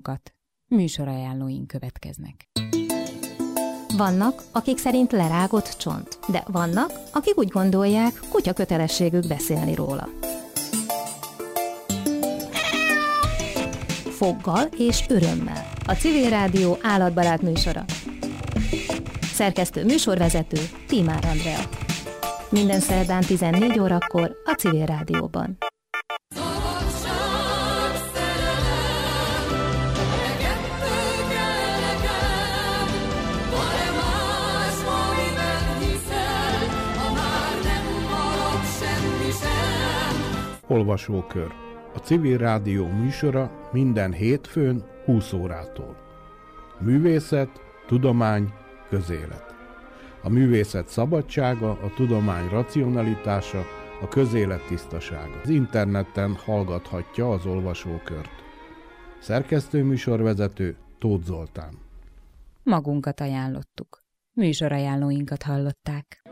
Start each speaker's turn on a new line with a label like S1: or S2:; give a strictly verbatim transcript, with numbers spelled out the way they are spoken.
S1: magunkat. Műsorajánlóink következnek.
S2: Vannak, akik szerint lerágott csont, de vannak, akik úgy gondolják, kutya kötelességük beszélni róla. Foggal és örömmel. A Civil Rádió állatbarát műsora. Szerkesztő műsorvezető Tímár Andrea. Minden szerdán tizennégy órakor a Civil Rádióban.
S3: Olvasókör. A Civil Rádió műsora minden hétfőn húsz órától. Művészet, tudomány, közélet. A művészet szabadsága, a tudomány racionalitása, a közélet tisztasága. Az interneten hallgathatja az olvasókört. Szerkesztőműsorvezető Tóth Zoltán.
S1: Magunkat ajánlottuk. Műsorajánlóinkat hallották.